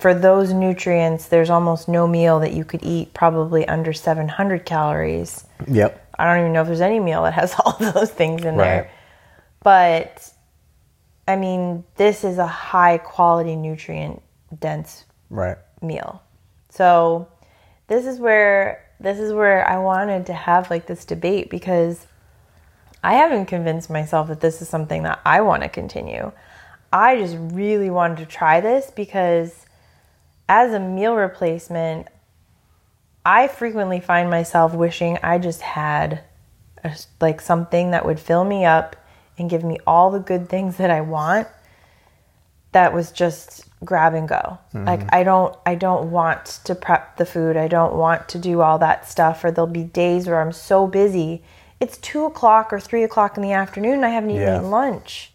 for those nutrients, there's almost no meal that you could eat probably under 700 calories. Yep. I don't even know if there's any meal that has all those things in Right. there. But, I mean, this is a high quality nutrient dense Right. meal. So this is where I wanted to have like this debate, because I haven't convinced myself that this is something that I want to continue. I just really wanted to try this because as a meal replacement, I frequently find myself wishing I just had like something that would fill me up and give me all the good things that I want, that was just grab and go. Mm-hmm. Like I don't want to prep the food. I don't want to do all that stuff, or there'll be days where I'm so busy. It's 2:00 or 3:00 in the afternoon and I haven't even eaten lunch.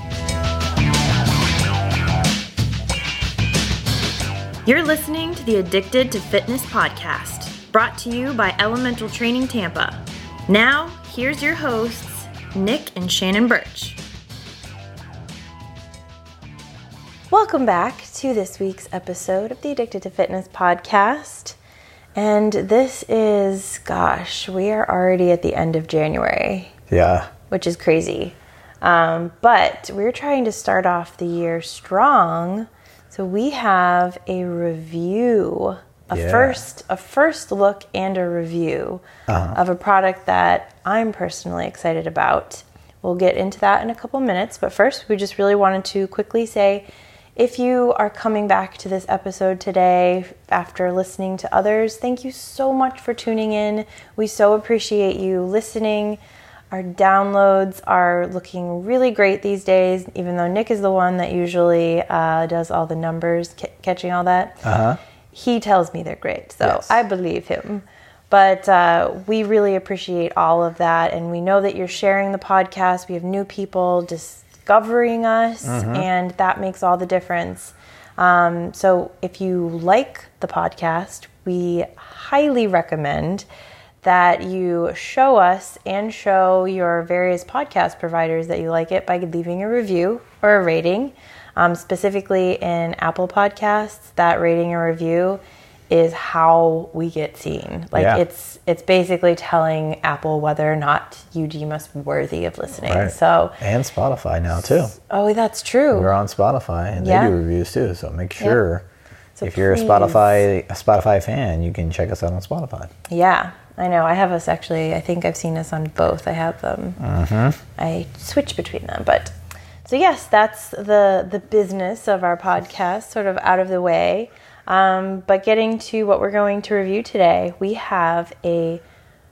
You're listening to the Addicted to Fitness podcast, brought to you by Elemental Training Tampa. Now, here's your hosts, Nick and Shannon Birch. Welcome back to this week's episode of the Addicted to Fitness podcast. And this is, we are already at the end of January. Yeah. Which is crazy. But we're trying to start off the year strong. So we have a review, a first look and a review of a product that I'm personally excited about. We'll get into that in a couple minutes. But first, we just really wanted to quickly say, if you are coming back to this episode today after listening to others, thank you so much for tuning in. We so appreciate you listening. Our downloads are looking really great these days, even though Nick is the one that usually does all the numbers, catching all that. He tells me they're great, so I believe him. But we really appreciate all of that, and we know that you're sharing the podcast. We have new people discovering us, and that makes all the difference. So if you like the podcast, we highly recommend that you show us and show your various podcast providers that you like it by leaving a review or a rating. Specifically in Apple Podcasts, that rating or review is how we get seen. It's basically telling Apple whether or not you deem us worthy of listening. Right. So, and Spotify now too. Oh, that's true. We're on Spotify and they do reviews too. So make sure if you're a Spotify fan, you can check us out on Spotify. Yeah. I know. I have us actually. I think I've seen us on both. I have them. I switch between them. But so yes, that's the business of our podcast, sort of out of the way. But getting to what we're going to review today, we have a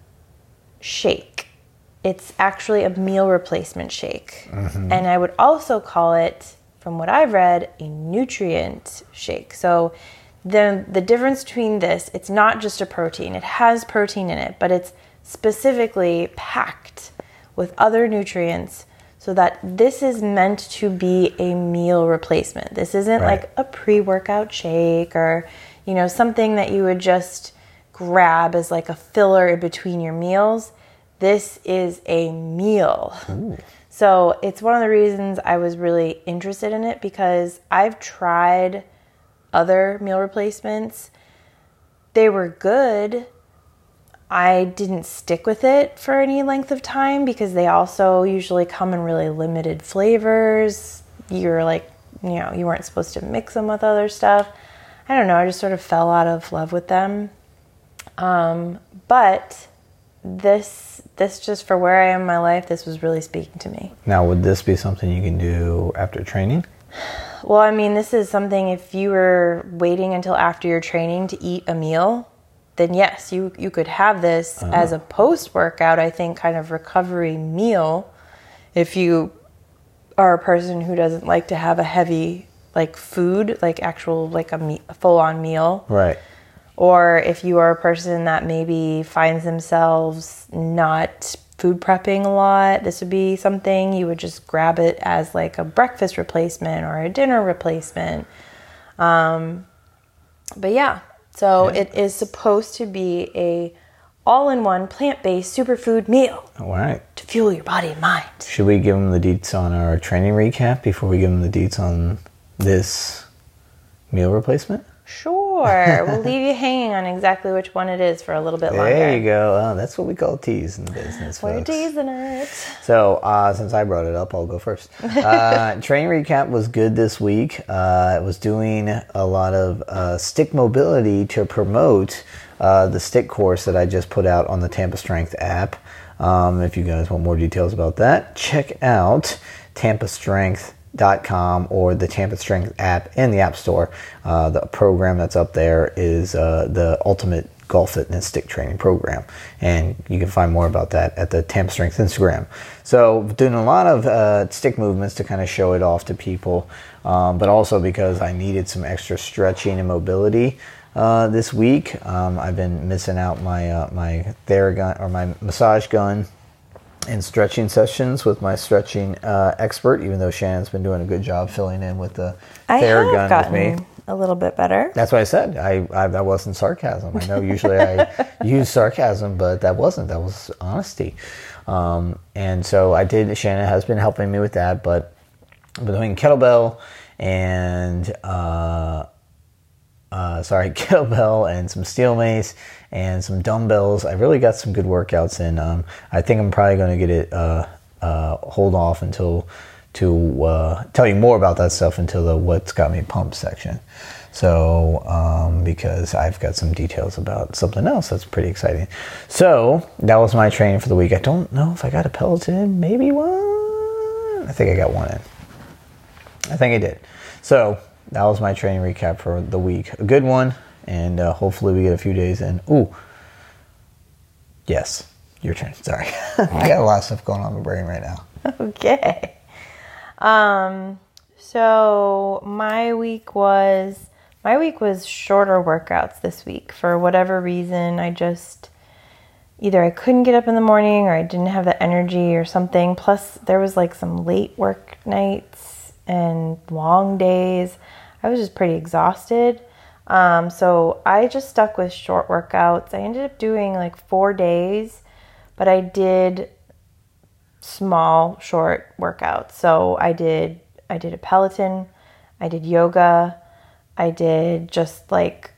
shake. It's actually a meal replacement shake, and I would also call it, from what I've read, a nutrient shake. So the difference between this, it's not just a protein. It has protein in it, but it's specifically packed with other nutrients so that this is meant to be a meal replacement. This isn't like a pre-workout shake or, something that you would just grab as like a filler in between your meals. This is a meal. Ooh. So it's one of the reasons I was really interested in it, because I've tried other meal replacements. They were good. I didn't stick with it for any length of time because they also usually come in really limited flavors. You're like, you weren't supposed to mix them with other stuff. I don't know. I just sort of fell out of love with them. But this just for where I am in my life, this was really speaking to me. Now, would this be something you can do after training? Well, I mean, this is something, if you were waiting until after your training to eat a meal, then yes, you could have this as a post-workout, I think, kind of recovery meal. If you are a person who doesn't like to have a heavy, food, a full-on meal. Right. Or if you are a person that maybe finds themselves not food prepping a lot, this would be something you would just grab it as like a breakfast replacement or a dinner replacement. But yeah, so it is supposed to be a all-in-one plant-based superfood meal. All right. To fuel your body and mind. Should we give them the deets on our training recap before we give them the deets on this Meal replacement? Sure. We'll leave you hanging on exactly which one it is for a little bit longer. There you go. Oh, that's what we call tease in the business, We're folks. teasing it. So, since I brought it up, I'll go first. Training recap was good this week. It was doing a lot of stick mobility to promote the stick course that I just put out on the Tampa Strength app. If you guys want more details about that, check out tampastrength.com or the Tampa Strength app in the App Store. The program that's up there is the Ultimate Golf Fitness Stick Training Program, and you can find more about that at the Tampa Strength Instagram. So doing a lot of stick movements to kind of show it off to people, but also because I needed some extra stretching and mobility this week. I've been missing out my Theragun or my massage gun and stretching sessions with my stretching expert, even though Shannon's been doing a good job filling in with the Theragun with me. A little bit better. That's what I said. That wasn't sarcasm. I know usually I use sarcasm, but that wasn't. That was honesty. And so I did. Shannon has been helping me with that, but between kettlebell and kettlebell and some steel mace and some dumbbells, I really got some good workouts in. I think I'm probably going to get it hold off until to tell you more about that stuff until the what's got me pumped section. So because I've got some details about something else that's pretty exciting. So that was my training for the week. I don't know if I got a Peloton, maybe one. I think I got one in. I think I did. So that was my training recap for the week. A good one, and hopefully we get a few days in. Ooh, yes, your turn. Sorry. I got a lot of stuff going on in my brain right now. Okay. So my week was shorter workouts this week. For whatever reason, either I couldn't get up in the morning or I didn't have the energy or something. Plus there was like some late work nights and long days. I was just pretty exhausted. So I just stuck with short workouts. I ended up doing like 4 days, but I did small, short workouts. So I did a Peloton, I did yoga, I did just like,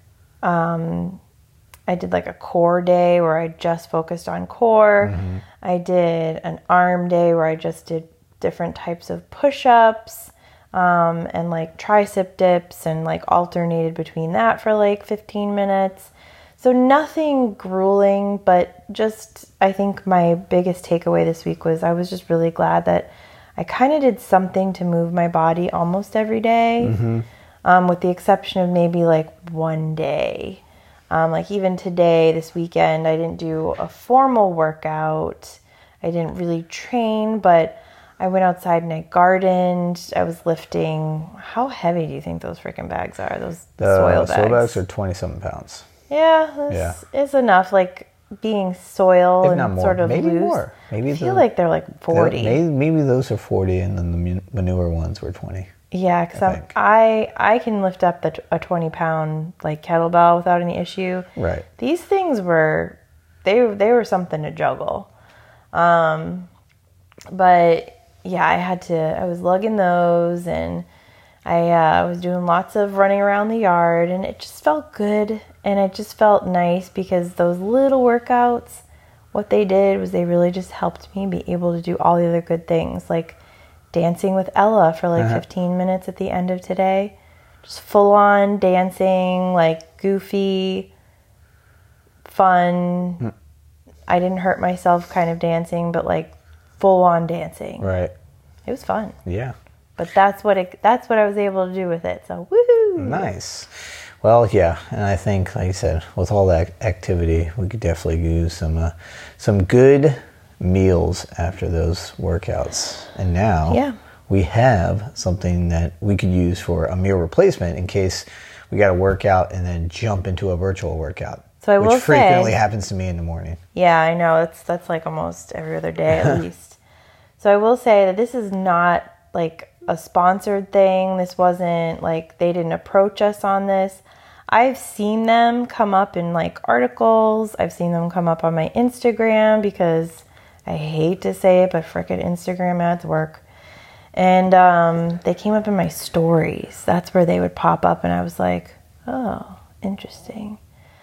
I did like a core day where I just focused on core. Mm-hmm. I did an arm day where I just did different types of push-ups, and like tricep dips, and like alternated between that for like 15 minutes. So nothing grueling, but just, I think my biggest takeaway this week was I was just really glad that I kind of did something to move my body almost every day, mm-hmm. With the exception of maybe like one day. Like even today, this weekend, I didn't do a formal workout. I didn't really train, but I went outside and I gardened. I was lifting. How heavy do you think those freaking bags are? Those soil bags? Soil bags are 20-something pounds. Yeah, it's enough. Like being soil if and not more. sort of maybe loose. More. Maybe I feel like they're like 40. Maybe those are 40, and then the manure ones were 20. Yeah, because I can lift up a 20-pound like kettlebell without any issue. Right. These things were they were something to juggle. But yeah, I was lugging those, and I was doing lots of running around the yard, and it just felt good, and it just felt nice because those little workouts, what they did was they really just helped me be able to do all the other good things, like dancing with Ella for like 15 minutes at the end of today. Just full on dancing, like goofy, fun. I didn't hurt myself kind of dancing, but like full on dancing. Right. It was fun. Yeah. But that's what I was able to do with it. So woohoo! Nice. Well, yeah, and I think, like you said, with all that activity, we could definitely use some good meals after those workouts. And now we have something that we could use for a meal replacement in case we got to work out and then jump into a virtual workout. So which frequently happens to me in the morning. Yeah, I know. That's like almost every other day at least. So I will say that this is not like a sponsored thing. This wasn't like they didn't approach us on this. I've seen them come up in like articles. I've seen them come up on my Instagram because I hate to say it, but frickin' Instagram ads work. And they came up in my stories. That's where they would pop up, and I was like, oh, interesting.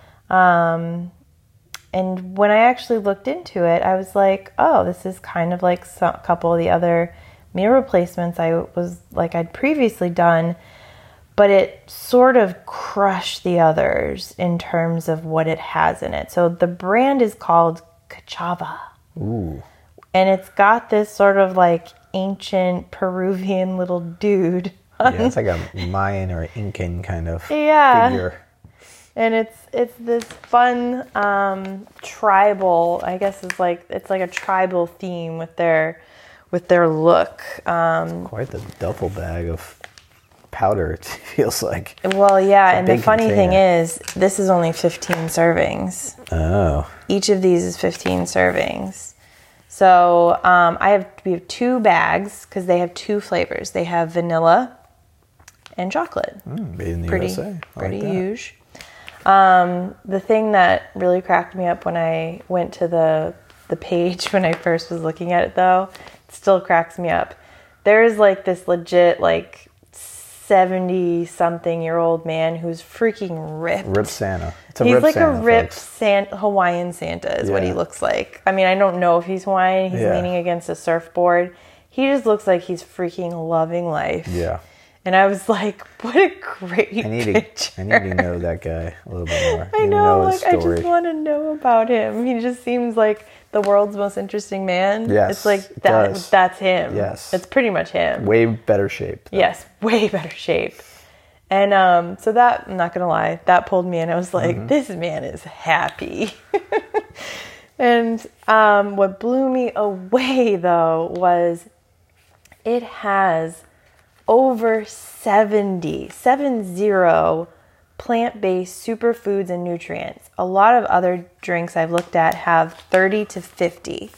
And when I actually looked into it, I was like, oh, this is kind of like a couple of the other meal replacements I'd previously done, but it sort of crushed the others in terms of what it has in it. So the brand is called Cachava. Ooh. And it's got this sort of like ancient Peruvian little dude. Yeah, it's like a Mayan or Incan kind of figure. And it's this fun tribal, I guess it's like a tribal theme with their look. Quite the duffel bag of powder, it feels like. Well, yeah, and the funny thing is, this is only 15 servings. Oh. Each of these is 15 servings. So we have 2 bags because they have 2 flavors. They have vanilla and chocolate. Made in the USA. Pretty huge. The thing that really cracked me up when I went to the page when I first was looking at it, though, it still cracks me up. There's like this legit like 70-something-year-old man who's freaking ripped. Ripped Santa. He's like a ripped Hawaiian Santa is what he looks like. I mean, I don't know if he's Hawaiian. He's leaning against a surfboard. He just looks like he's freaking loving life. Yeah. And I was like, what a great picture. I need to know that guy a little bit more. I know, like, I just want to know about him. He just seems like the world's most interesting man. Yes, it's like that's him. Yes. It's pretty much him. Way better shape, though. Yes, way better shape. And so that, I'm not going to lie, that pulled me in. I was like, this man is happy. And what blew me away, though, was it has over 70 plant-based superfoods and nutrients. A lot of other drinks I've looked at have 30 to 50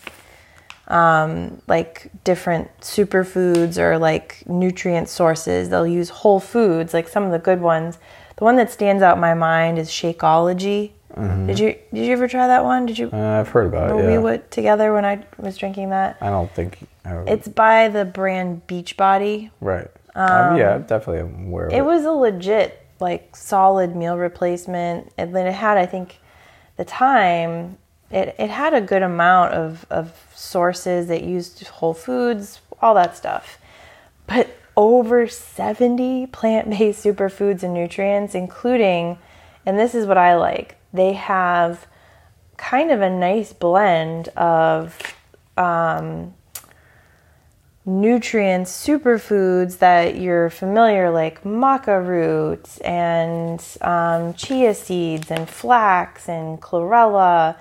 like different superfoods or like nutrient sources. They'll use whole foods, like some of the good ones. The one that stands out in my mind is Shakeology. Mm-hmm. Did you ever try that one? Did you? I've heard about it. We went together when I was drinking that. I don't think it's by the brand Beachbody. Right. Yeah, definitely am aware of it. It was a legit, like, solid meal replacement. And then it had, I think, the time, it had a good amount of sources that used whole foods, all that stuff. But over 70 plant-based superfoods and nutrients, including, and this is what I like, they have kind of a nice blend of nutrients, superfoods that you're familiar, like maca roots and chia seeds and flax and chlorella,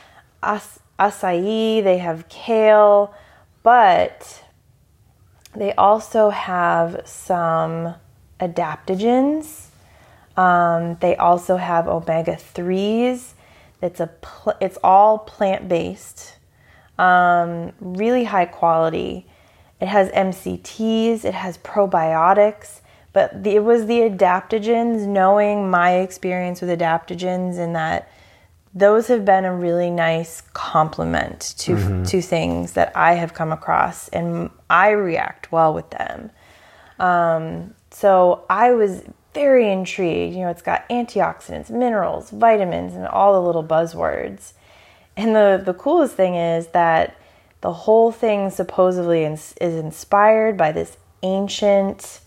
acai, they have kale, but they also have some adaptogens. They also have omega-3s. It's all plant-based, really high quality. It has MCTs, it has probiotics, but it was the adaptogens, knowing my experience with adaptogens, and that those have been a really nice complement to things that I have come across, and I react well with them. So I was very intrigued. You know, it's got antioxidants, minerals, vitamins, and all the little buzzwords. And the coolest thing is that the whole thing supposedly is inspired by this ancient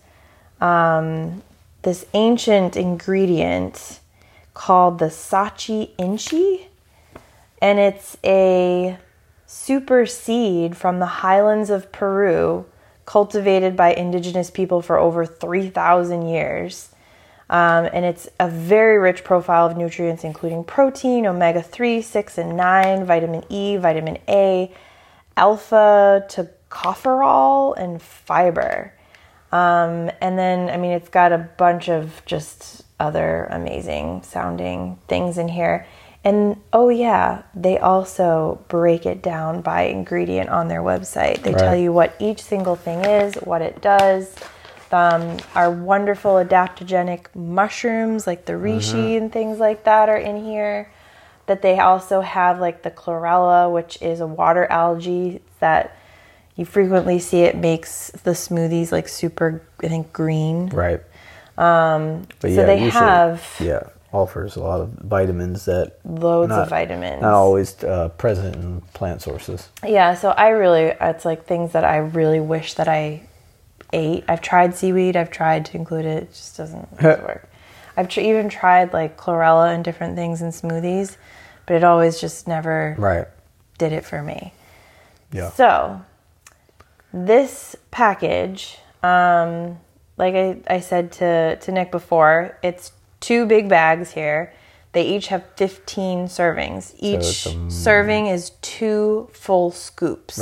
ingredient called the Sachi Inchi, and it's a super seed from the highlands of Peru, cultivated by indigenous people for over 3,000 years. And it's a very rich profile of nutrients, including protein, omega-3, 6, and 9, vitamin E, vitamin A, alpha tocopherol, and fiber. And then, I mean, it's got a bunch of just other amazing sounding things in here. And oh yeah, they also break it down by ingredient on their website. They tell you what each single thing is, what it does. Our wonderful adaptogenic mushrooms like the reishi and things like that are in here. That they also have like the chlorella, which is a water algae that You frequently see it makes the smoothies like super, I think, green. Right. But so they have offers a lot of vitamins that loads of vitamins. Not always present in plant sources. Yeah, so it's like things that I really wish that I ate. I've tried seaweed. I've tried to include it. It just doesn't work. I've even tried like chlorella and different things in smoothies, but it always just never did it for me. Yeah. So this package, like I said to Nick before, it's 2 big bags here. They each have 15 servings. Each serving is 2 full scoops.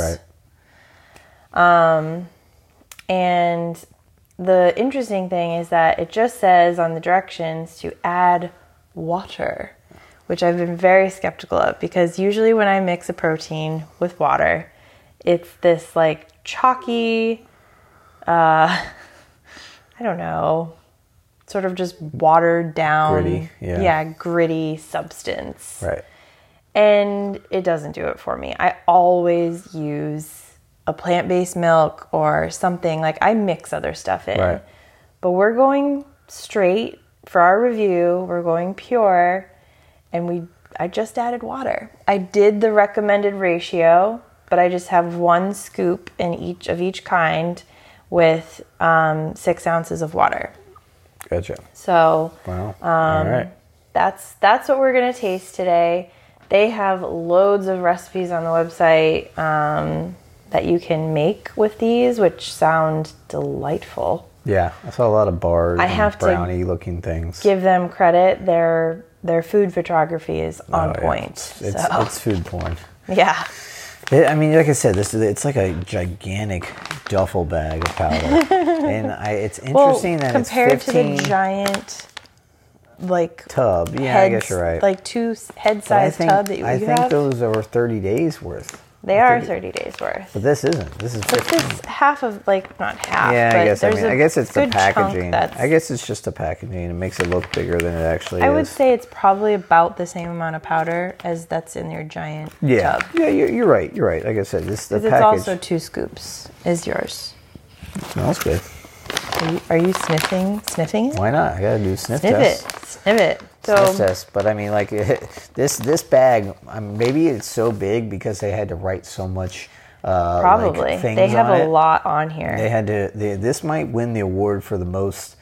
Right. And the interesting thing is that it just says on the directions to add water, which I've been very skeptical of, because usually when I mix a protein with water, it's this like chalky, I don't know, sort of just watered down, gritty substance. Right. And it doesn't do it for me. I always use a plant-based milk or something. Like, I mix other stuff in. Right. But we're going straight for our review. We're going pure, and I just added water. I did the recommended ratio, but I just have 1 scoop in each kind with 6 ounces of water. Gotcha. So, wow. All right. That's what we're gonna taste today. They have loads of recipes on the website that you can make with these, which sound delightful. Yeah, I saw a lot of bars. I have brownie looking things. Give them credit. Their food photography is on point. It's food porn. Yeah. I mean, like I said, it's like a gigantic duffel bag of powder, and it's interesting that it's 15 compared to the giant tub. Yeah, I guess you're right. Like 2 head-sized tub that you have. I think those are 30 days worth. They are 30 days worth. But this isn't. This is 15. This is half of, not half. Yeah, but I guess it's the packaging. I guess it's just the packaging. It makes it look bigger than it actually is. I would say it's probably about the same amount of powder as that's in your giant tub. Yeah, you're right. You're right. Like I said, this the package. It's also 2 scoops. Is yours? Smells good. Are you sniffing it? Why not? I gotta do a sniff test. Sniff it. So, sniff test. But I mean, like this bag, maybe it's so big because they had to write so much. Probably things they have on a lot on here. They had to. This might win the award for the most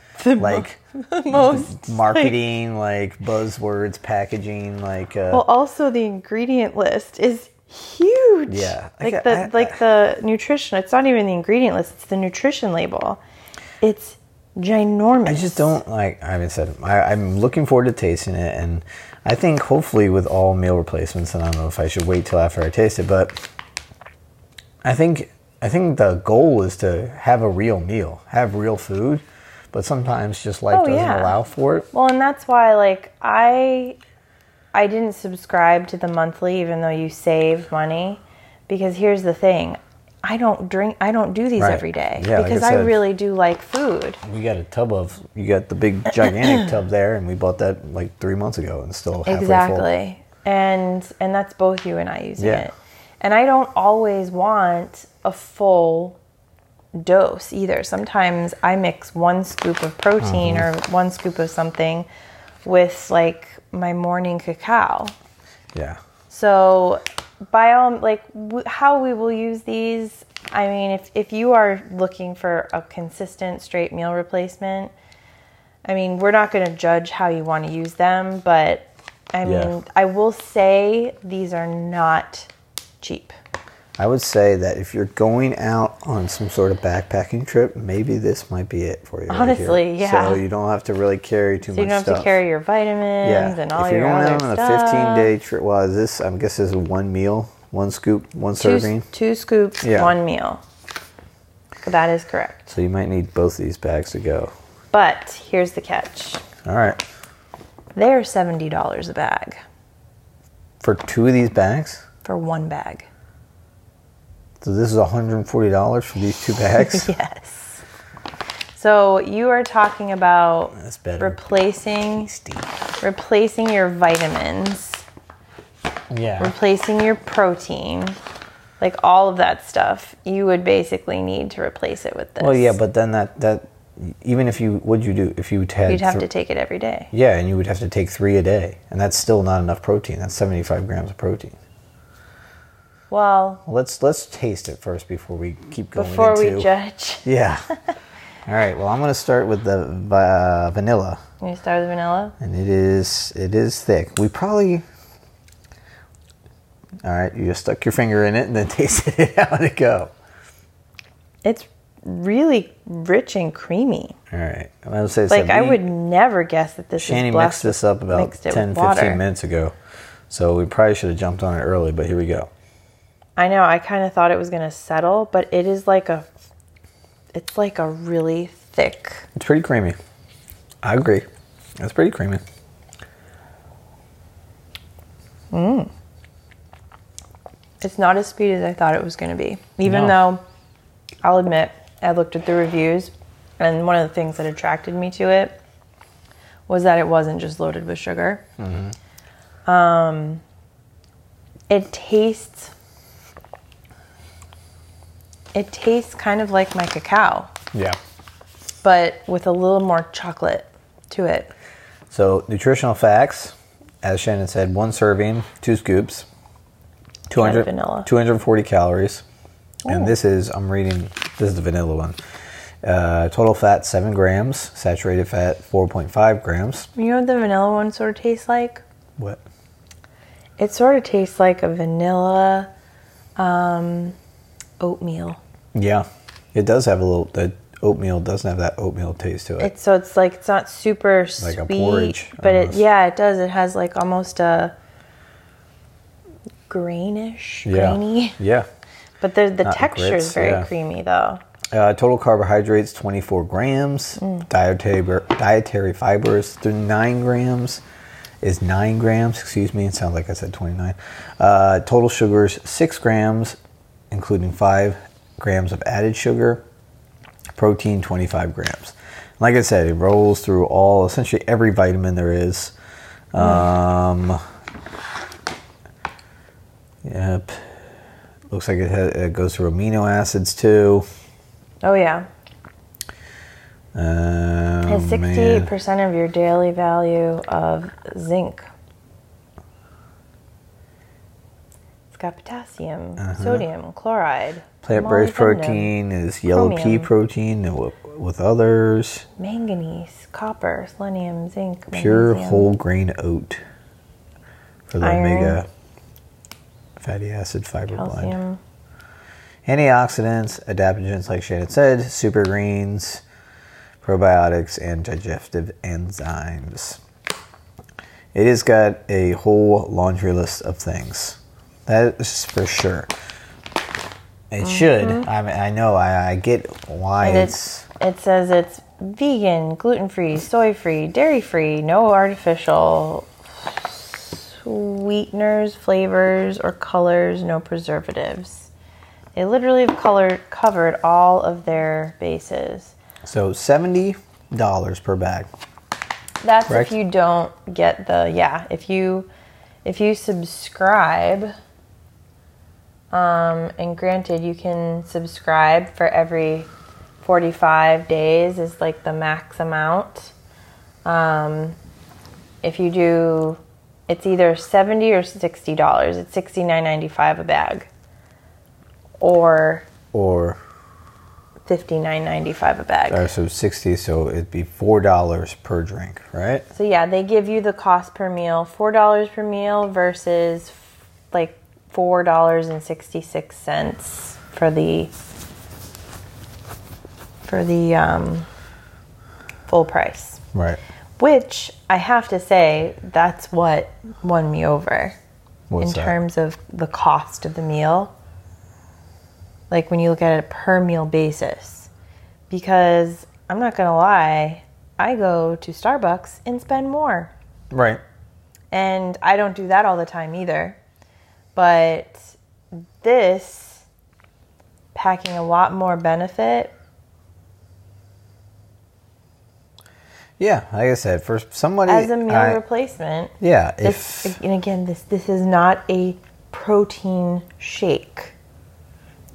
most marketing, buzzwords, packaging, Well, also the ingredient list is huge. Yeah, the nutrition. It's not even the ingredient list. It's the nutrition label. It's ginormous. I just don't like. I haven't said. I'm looking forward to tasting it, and I think hopefully with all meal replacements, and I don't know if I should wait till after I taste it, but I think the goal is to have a real meal, have real food, but sometimes just life doesn't allow for it. Well, and that's why I didn't subscribe to the monthly, even though you save money, because here's the thing. I don't do these every day because I really do like food. We got you got the big gigantic tub there, and we bought that 3 months ago and still halfway full. Exactly. And that's both you and I using it. And I don't always want a full dose either. Sometimes I mix 1 scoop of protein or 1 scoop of something with my morning cacao. Yeah. So by all, how we will use these, I mean, if you are looking for a consistent straight meal replacement, I mean, we're not going to judge how you want to use them, but I mean, I will say these are not cheap. I would say that if you're going out on some sort of backpacking trip, maybe this might be it for you. Honestly, right here. So you don't have to really carry too much stuff. You don't have to carry your vitamins and all your other stuff. If you're going out on a 15-day trip, is this? I guess this is 1 meal, 1 scoop, 1 serving. 2 scoops, 1 meal. That is correct. So you might need both these bags to go. But here's the catch. All right. They're $70 a bag. For 2 of these bags? For 1 bag. So this is $140 for these 2 bags? Yes. So you are talking about replacing your vitamins. Yeah. Replacing your protein like all of that stuff, you would basically need to replace it with this. Well, yeah, but then that even if you, what'd you do? If you had... You'd have to take it every day. Yeah, and you would have to take 3 a day. And that's still not enough protein. That's 75 grams of protein. Well... Let's taste it first before we keep going Before we judge. Yeah. All right, well, I'm going to start with the vanilla. You start with vanilla? And it is thick. We probably... All right, you just stuck your finger in it and then tasted it. How'd it go? It's really rich and creamy. All right. I'm going to say like, I would never guess that this Shani is mixed this up about 10, 15 minutes ago. So we probably should have jumped on it early, but here we go. I know. I kind of thought it was going to settle, but it is like a... It's like a really thick... It's pretty creamy. I agree. It's pretty creamy. It's not as sweet as I thought it was going to be. Even though, I'll admit, I looked at the reviews, and one of the things that attracted me to it was that it wasn't just loaded with sugar. It tastes kind of like my cacao. Yeah. But with a little more chocolate to it. So, nutritional facts, as Shannon said, 1 serving, 2 scoops, 240 calories. Ooh. And this is the vanilla one. Total fat, 7 grams. Saturated fat, 4.5 grams. You know what the vanilla one sort of tastes like? What? It sort of tastes like a vanilla oatmeal. Yeah. It does have the oatmeal doesn't have that oatmeal taste to it. It's like, it's not super like sweet. Like a porridge. But it does. It has like almost a grainy. Yeah. But the texture is very creamy though. Total carbohydrates, 24 grams. Dietary fibers, 9 grams. Is 9 grams, excuse me. It sounds like I said 29. Total sugars, 6 grams, including 5 grams of added sugar. Protein, 25 grams. Like I said, it rolls through essentially every vitamin there is. Yep. Looks like it goes through amino acids too. Oh yeah. It's 68% of your daily value of zinc. It's got potassium, sodium, chloride. Plant-based protein is yellow pea protein with others. Manganese, copper, selenium, zinc, pure magnesium. whole grain oat for the Iron, omega fatty acid fiber calcium. blend. Antioxidants, adaptogens, like Shannon said, super greens, probiotics, and digestive enzymes. It has got a whole laundry list of things. That is for sure. It should. I mean, I know. I get why It says it's vegan, gluten-free, soy-free, dairy-free, no artificial sweeteners, flavors, or colors, no preservatives. They literally have covered all of their bases. So $70 per bag. That's correct? If you don't get if you subscribe, and granted you can subscribe for every 45 days is like the max amount. If you do, it's either $70 or $60. It's $69.95 a bag. Or $59.95 a bag. So 60, so it'd be $4 per drink, right? So yeah, they give you the cost per meal, $4 per meal versus like $4.66 for the full price. Right. Which I have to say, that's what won me over. What's in that? terms of the cost of the meal. Like when you look at it per meal basis. Because I'm not going to lie, I go to Starbucks and spend more. Right. And I don't do that all the time either. But this, packing a lot more benefit. Yeah, like I said, for somebody... As a meal replacement. Yeah. And again, this is not a protein shake.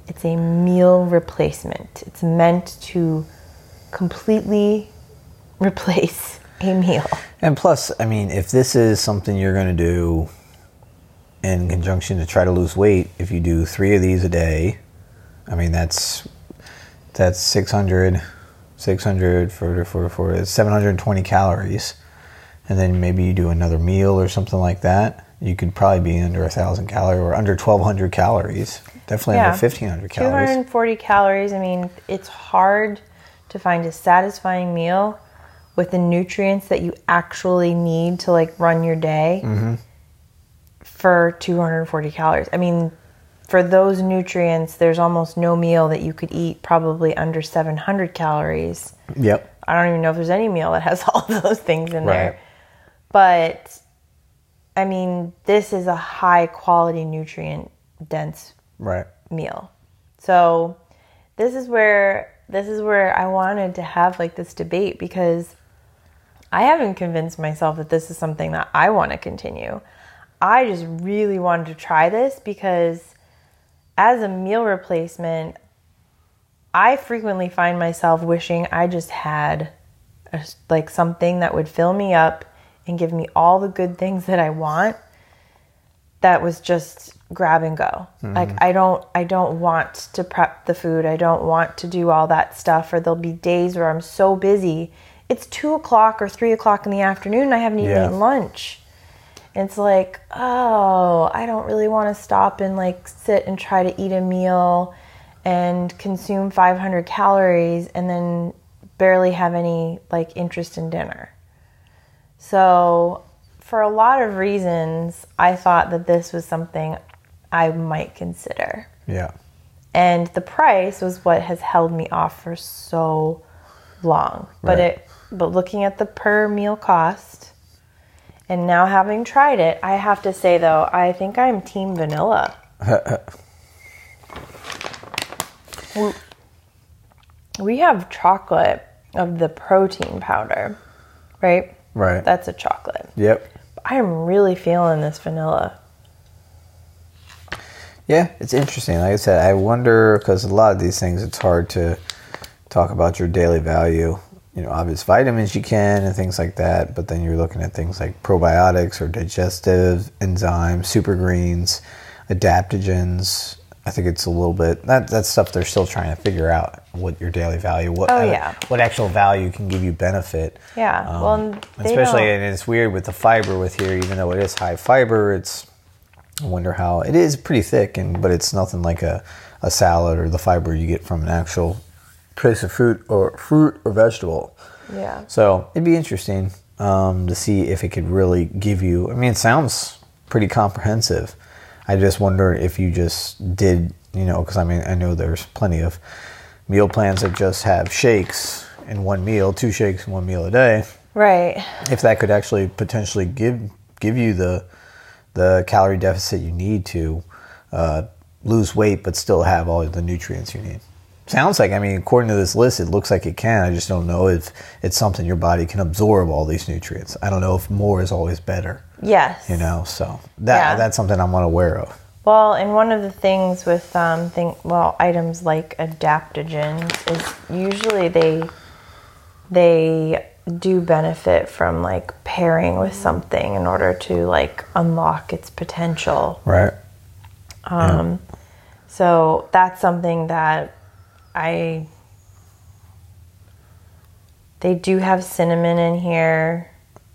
It's a meal replacement. It's meant to completely replace a meal. And plus, I mean, if this is something you're going to do in conjunction to try to lose weight, if you do 3 of these a day, I mean, that's 600 for 720 calories. And then maybe you do another meal or something like that. You could probably be under 1,000 calories or under 1,200 calories. Definitely under 1,500 calories. 240 calories. I mean, it's hard to find a satisfying meal with the nutrients that you actually need to like run your day for 240 calories. I mean, for those nutrients, there's almost no meal that you could eat probably under 700 calories. Yep. I don't even know if there's any meal that has all of those things in there. But, I mean, this is a high quality nutrient dense meal. So this is where I wanted to have like this debate, because I haven't convinced myself that this is something that I want to continue. I just really wanted to try this because as a meal replacement, I frequently find myself wishing I just had like something that would fill me up and give me all the good things that I want, that was just grab and go. Like I don't want to prep the food. I don't want to do all that stuff. Or there'll be days where I'm so busy. It's 2:00 or 3:00 in the afternoon and I haven't even eaten lunch. And it's like, oh, I don't really want to stop and like sit and try to eat a meal and consume 500 calories and then barely have any like interest in dinner. So for a lot of reasons, I thought that this was something I might consider. Yeah. And the price was what has held me off for so long. But looking at the per meal cost, and now having tried it, I have to say though, I think I'm team vanilla. We have chocolate of the protein powder, right? Right. That's a chocolate. Yep. I am really feeling this vanilla. Yeah, it's interesting. Like I said, I wonder, because a lot of these things, it's hard to talk about your daily value. You know, obvious vitamins you can and things like that, but then you're looking at things like probiotics or digestive enzymes, super greens, adaptogens. I think it's a little bit, that's stuff they're still trying to figure out, what your daily value, what actual value can give you benefit. Yeah, especially, and it's weird with the fiber with here, even though it is high fiber, I wonder how, it is pretty thick, but it's nothing like a salad or the fiber you get from an actual piece of fruit or vegetable. Yeah. So it'd be interesting to see if it could really give you, I mean, it sounds pretty comprehensive. I just wonder if you just did, because I mean, I know there's plenty of meal plans that just have shakes in one meal, 2 shakes in one meal a day. Right. If that could actually potentially give you the calorie deficit you need to lose weight, but still have all the nutrients you need. Sounds like, I mean, according to this list, it looks like it can. I just don't know if it's something your body can absorb all these nutrients. I don't know if more is always better. Yes. So that's something I'm unaware of. Well, and one of the things with items like adaptogens is usually they do benefit from like pairing with something in order to like unlock its potential. Right. So that's something that they do have cinnamon in here,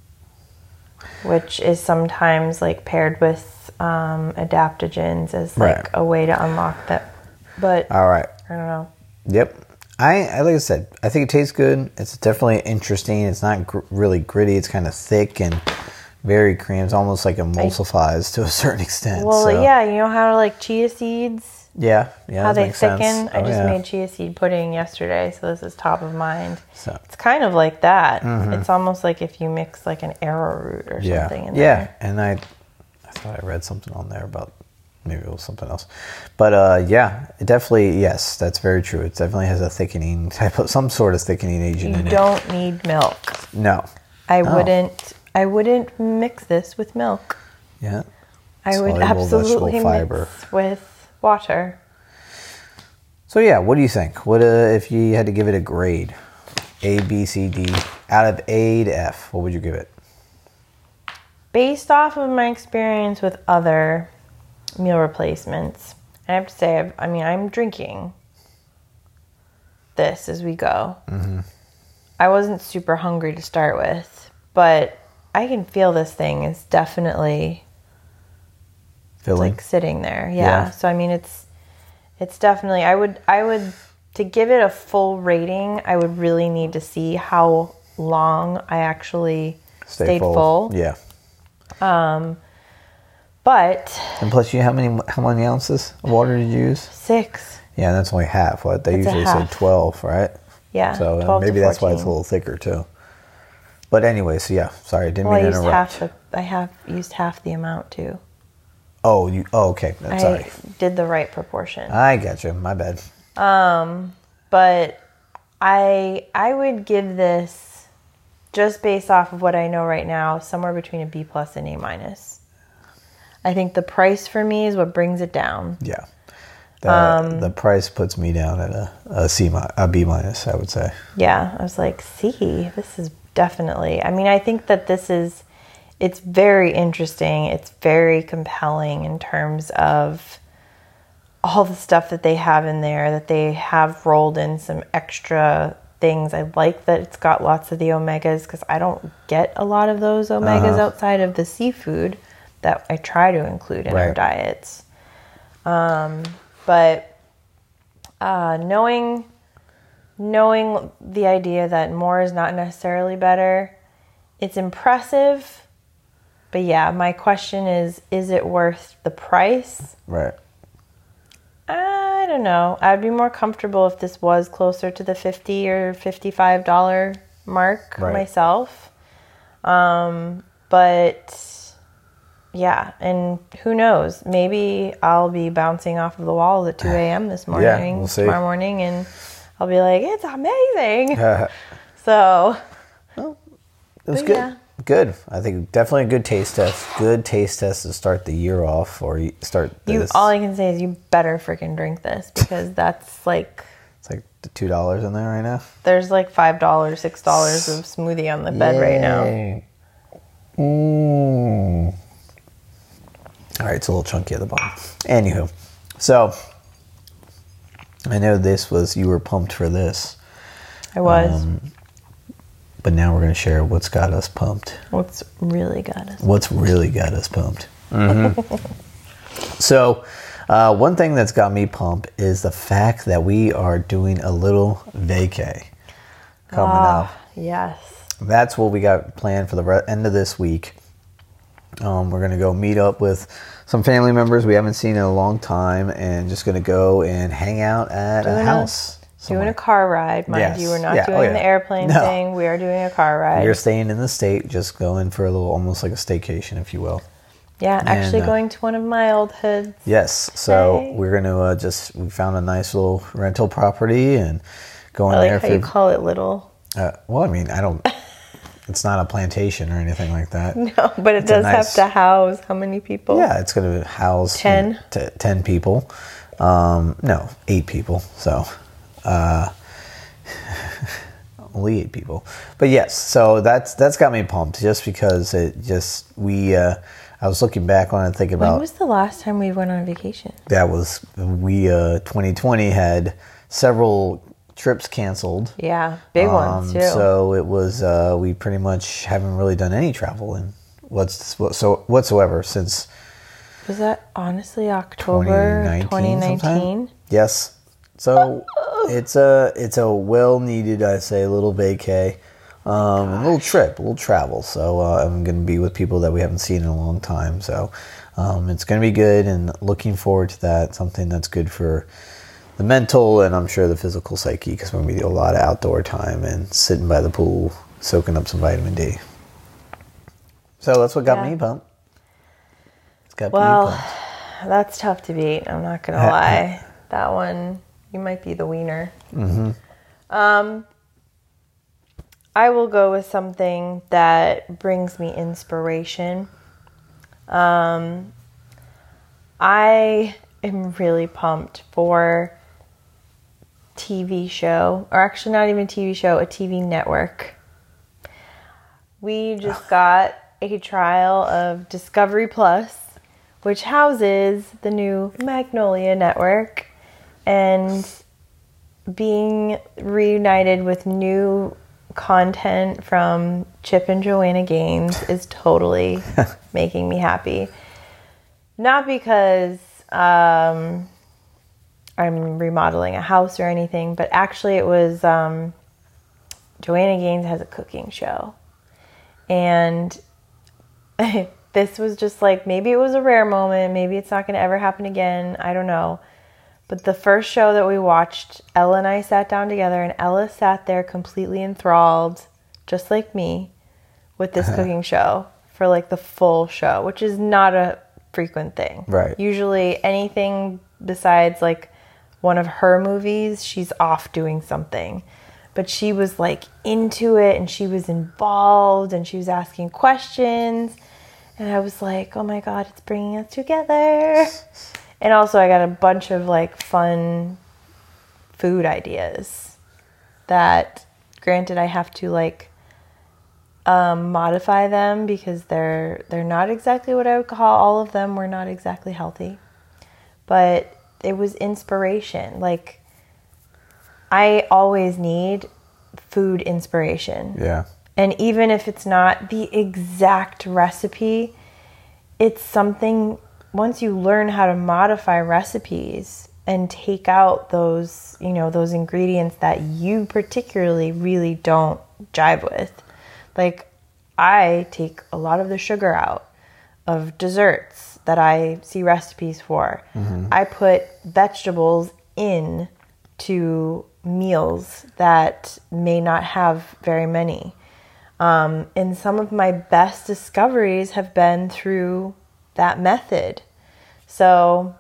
which is sometimes like paired with adaptogens as like a way to unlock that. But all right, I don't know. Yep. I like I said, I think it tastes good. It's definitely interesting. It's not really gritty. It's kind of thick and very creamy. It's almost like emulsifies to a certain extent. Well, yeah, you know how like chia seeds? Yeah, how they thicken. Sense. I just made chia seed pudding yesterday, so this is top of mind. So it's kind of like that. Mm-hmm. It's almost like if you mix like an arrowroot or something in there. Yeah, and I thought I read something on there about maybe it was something else. But it definitely, yes, that's very true. It definitely has a thickening some sort of thickening agent in it. You don't need milk. No. I wouldn't mix this with milk. Yeah. I would absolutely mix with water. So yeah, what do you think? What if you had to give it a grade? A, B, C, D. Out of A to F, what would you give it? Based off of my experience with other meal replacements, I have to say, I'm drinking this as we go. Mm-hmm. I wasn't super hungry to start with, but I can feel this thing is definitely filling, like sitting there. Yeah. So it's definitely. I would to give it a full rating. I would really need to see how long I actually stayed full. Yeah. But and plus, how many ounces of water did you use? 6. Yeah, that's only half. What they usually say 12, right? Yeah. So maybe that's why it's a little thicker too. But anyway, so yeah, sorry, didn't mean to interrupt. I have used half the amount too. Oh, okay. Sorry. I did the right proportion. I got you. My bad. But I would give this, just based off of what I know right now, somewhere between a B+ and A-. I think the price for me is what brings it down. Yeah. The price puts me down at a B-, I would say. Yeah, I was like, C, this is definitely, I think that it's very interesting. It's very compelling in terms of all the stuff that they have in there, that they have rolled in some extra things. I like that it's got lots of the omegas, because I don't get a lot of those omegas outside of the seafood that I try to include in our diets. But knowing the idea that more is not necessarily better, it's impressive. But yeah, my question is it worth the price? Right. I don't know. I'd be more comfortable if this was closer to the $50 or $55 mark myself. But yeah, and who knows? Maybe I'll be bouncing off of the walls at 2 a.m. this morning, we'll see. Tomorrow morning, and I'll be like, it's amazing. So, well, it was good. Yeah. Good. I think definitely a good taste test. Good taste test to start the year off, or start this. All I can say is you better freaking drink this, because that's like... It's like the $2 in there right now. There's like $5, $6 of smoothie on the bed right now. All right, it's a little chunky at the bottom. Anywho, so I know you were pumped for this. I was. But now we're going to share what's got us pumped. What's really got us pumped. Mm-hmm. So, one thing that's got me pumped is the fact that we are doing a little vacay coming up. Yes. That's what we got planned for the end of this week. We're going to go meet up with some family members we haven't seen in a long time, and just going to go and hang out at a house. Doing a car ride, mind you. We're not doing the airplane thing. We are doing a car ride. We're staying in the state, just going for a little, almost like a staycation, if you will. Yeah, actually going to one of my old hoods. Yes, so we're going to we found a nice little rental property and going there. I like how you call it little. It's not a plantation or anything like that. No, but it does have to house how many people? Yeah, it's going to house 10 people. No, 8 people. So only 8 people. But yes, so that's got me pumped, just because I was looking back on it and thinking about... When was the last time we went on vacation? That was... 2020 had several trips canceled. Yeah, big ones too. So it was... we pretty much haven't really done any travel whatsoever since... Was that honestly October 2019? Yes. So it's a well-needed, I say, little vacay. A little trip, a little travel. So I'm going to be with people that we haven't seen in a long time. So it's going to be good, and looking forward to that. Something that's good for the mental and I'm sure the physical psyche, because we're going to do a lot of outdoor time and sitting by the pool, soaking up some vitamin D. So that's what got me pumped. It's got me pumped. That's tough to beat. I'm not going to lie. That one, you might be the wiener. Mm-hmm. I will go with something that brings me inspiration. I am really pumped for TV show, or actually not even a TV show, a TV network. We just got a trial of Discovery Plus, which houses the new Magnolia Network, and being reunited with new content from Chip and Joanna Gaines is totally making me happy. Not because I'm remodeling a house or anything, but actually it was Joanna Gaines has a cooking show. And this was just like, maybe it was a rare moment, maybe it's not going to ever happen again, I don't know. But the first show that we watched, Ella and I sat down together, and Ella sat there completely enthralled, just like me, with this cooking show for like the full show, which is not a frequent thing. Right. Usually anything besides like one of her movies, she's off doing something. But she was like into it, and she was involved, and she was asking questions. And I was like, oh my God, it's bringing us together. And also I got a bunch of like fun food ideas that, granted, I have to like modify them because they're not exactly what I would call, all of them were not exactly healthy. But it was inspiration. Like, I always need food inspiration. Yeah. And even if it's not the exact recipe, it's something, once you learn how to modify recipes and take out those, you know, those ingredients that you particularly really don't jive with. Like, I take a lot of the sugar out of desserts that I see recipes for. Mm-hmm. I put vegetables in to meals that may not have very many. And some of my best discoveries have been through that method. So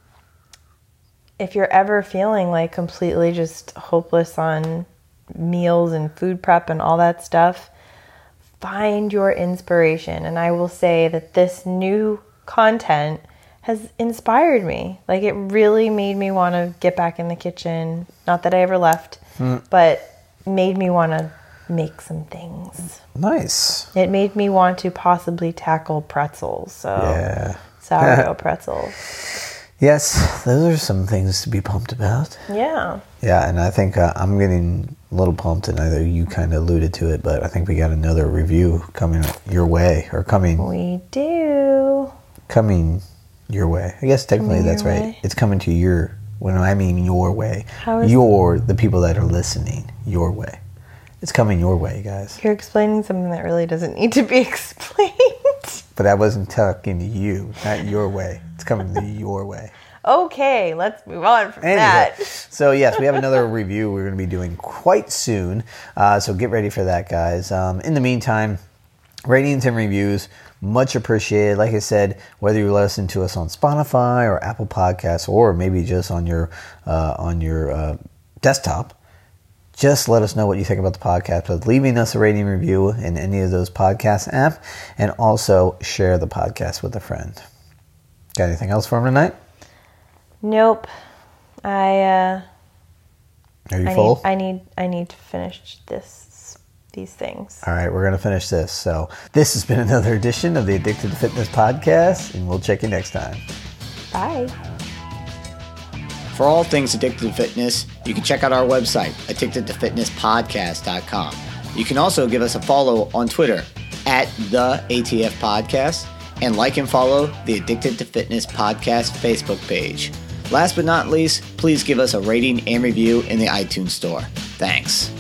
if you're ever feeling like completely just hopeless on meals and food prep and all that stuff, find your inspiration. And I will say that this new content has inspired me. Like, it really made me want to get back in the kitchen. Not that I ever left, but made me want to make some things. Nice. It made me want to possibly tackle pretzels. So yeah. Sourdough pretzels. Yes, those are some things to be pumped about. Yeah. Yeah, and I think I'm getting a little pumped, and I know you kind of alluded to it, but I think we got another review coming your way, or coming. We do. Coming your way. I guess technically that's right. It's coming to your, when I mean your way, the people that are listening, your way. It's coming your way, guys. You're explaining something that really doesn't need to be explained. But I wasn't talking to you, not your way. It's coming to your way. Okay, let's move on from that. So yes, we have another review we're going to be doing quite soon. So get ready for that, guys. In the meantime, ratings and reviews, much appreciated. Like I said, whether you listen to us on Spotify or Apple Podcasts, or maybe just on your desktop, just let us know what you think about the podcast by leaving us a rating review in any of those podcast apps, and also share the podcast with a friend. Got anything else for him tonight? Nope. Are you full? I need to finish these things. All right, we're going to finish this. So this has been another edition of the Addicted to Fitness podcast, and we'll check you next time. Bye. For all things Addicted to Fitness, you can check out our website, addictedtofitnesspodcast.com. You can also give us a follow on Twitter at the ATF Podcast, and like and follow the Addicted to Fitness Podcast Facebook page. Last but not least, please give us a rating and review in the iTunes store. Thanks.